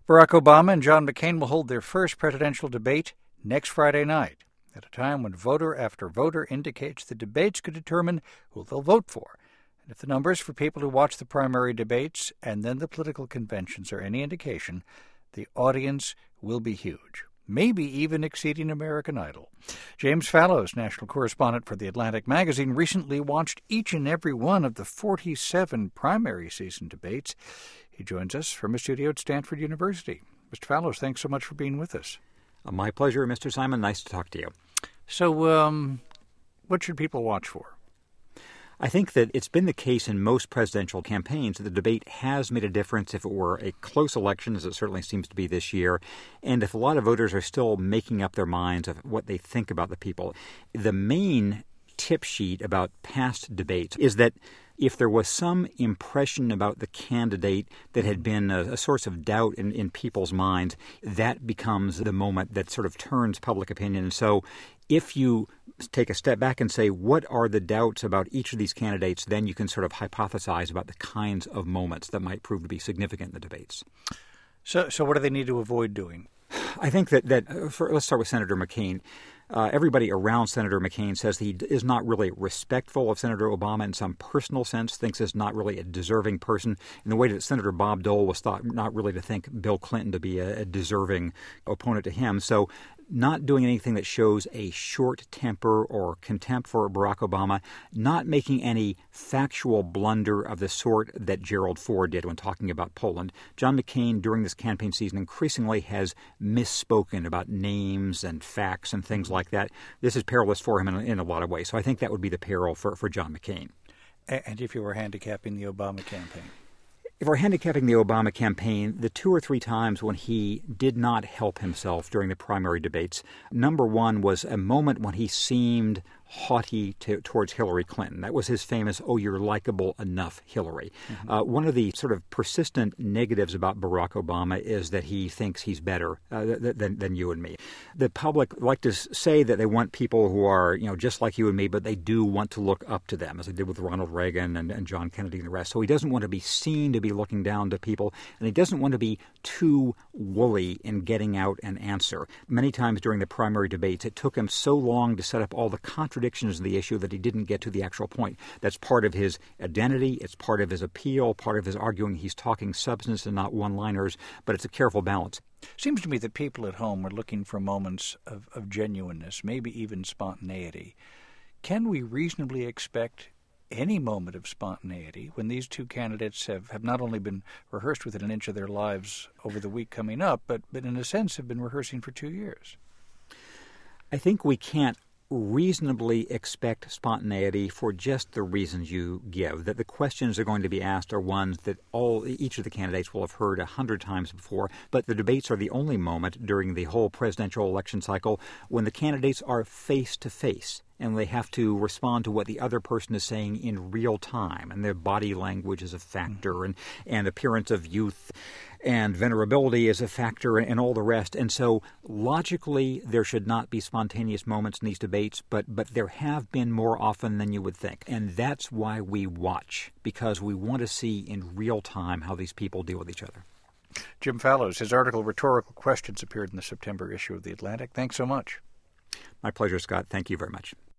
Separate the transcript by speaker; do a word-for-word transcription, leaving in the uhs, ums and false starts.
Speaker 1: Barack Obama and John McCain will hold their first presidential debate next Friday night, at a time when voter after voter indicates the debates could determine who they'll vote for. And if the numbers for people who watch the primary debates and then the political conventions are any indication, the audience will be huge, maybe even exceeding American Idol. James Fallows, national correspondent for The Atlantic magazine, recently watched each and every one of the forty-seven primary season debates. He joins us from a studio at Stanford University. Mister Fallows, thanks so much for being with us.
Speaker 2: Uh, my pleasure, Mister Simon. Nice to talk to you.
Speaker 1: So, um, what should people watch for?
Speaker 2: I think that it's been the case in most presidential campaigns that the debate has made a difference if it were a close election, as it certainly seems to be this year, and if a lot of voters are still making up their minds of what they think about the people. The main tip sheet about past debates is that if there was some impression about the candidate that had been a, a source of doubt in, in people's minds, that becomes the moment that sort of turns public opinion. And so if you take a step back and say, what are the doubts about each of these candidates, then you can sort of hypothesize about the kinds of moments that might prove to be significant in the debates.
Speaker 1: So, so what do they need to avoid doing?
Speaker 2: I think that, that uh, for, let's start with Senator McCain. Uh, everybody around Senator McCain says he is not really respectful of Senator Obama in some personal sense, thinks he's not really a deserving person, in the way that Senator Bob Dole was thought not really to think Bill Clinton to be a, a deserving opponent to him. So not doing anything that shows a short temper or contempt for Barack Obama, not making any factual blunder of the sort that Gerald Ford did when talking about Poland. John McCain, during this campaign season, increasingly has misspoken about names and facts and things like that. This is perilous for him in, in a lot of ways. So I think that would be the peril for, for John McCain.
Speaker 1: And if you were handicapping the Obama campaign?
Speaker 2: If we're handicapping the Obama campaign, the two or three times when he did not help himself during the primary debates, number one was a moment when he seemed haughty to, towards Hillary Clinton. That was his famous, oh, you're likable enough, Hillary. Mm-hmm. Uh, one of the sort of persistent negatives about Barack Obama is that he thinks he's better uh, th- than, than you and me. The public like to say that they want people who are, you know, just like you and me, but they do want to look up to them, as they did with Ronald Reagan and, and John Kennedy and the rest. So he doesn't want to be seen to be looking down to people, and he doesn't want to be too woolly in getting out an answer. Many times during the primary debates, it took him so long to set up all the contradictions of the issue that he didn't get to the actual point. That's part of his identity. It's part of his appeal, part of his arguing he's talking substance and not one-liners, but it's a careful balance.
Speaker 1: Seems to me that people at home are looking for moments of, of genuineness, maybe even spontaneity. Can we reasonably expect any moment of spontaneity when these two candidates have, have not only been rehearsed within an inch of their lives over the week coming up, but, but in a sense have been rehearsing for two years?
Speaker 2: I think we can't reasonably expect spontaneity for just the reasons you give, that the questions are going to be asked are ones that all each of the candidates will have heard a hundred times before, but the debates are the only moment during the whole presidential election cycle when the candidates are face-to-face, and they have to respond to what the other person is saying in real time, and their body language is a factor, and, and appearance of youth and venerability is a factor, and all the rest. And so logically, there should not be spontaneous moments in these debates, but, but there have been more often than you would think. And that's why we watch, because we want to see in real time how these people deal with each other.
Speaker 1: Jim Fallows, his article Rhetorical Questions appeared in the September issue of The Atlantic. Thanks so much.
Speaker 2: My pleasure, Scott. Thank you very much.